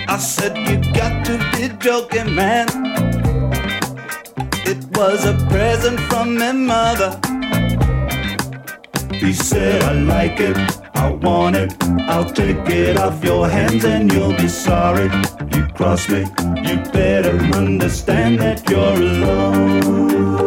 I said, you got to be joking, man. It was a present from my mother. He said, I like it, I want it, I'll take it off your hands and you'll be sorry. You cross me, you better understand that you're alone.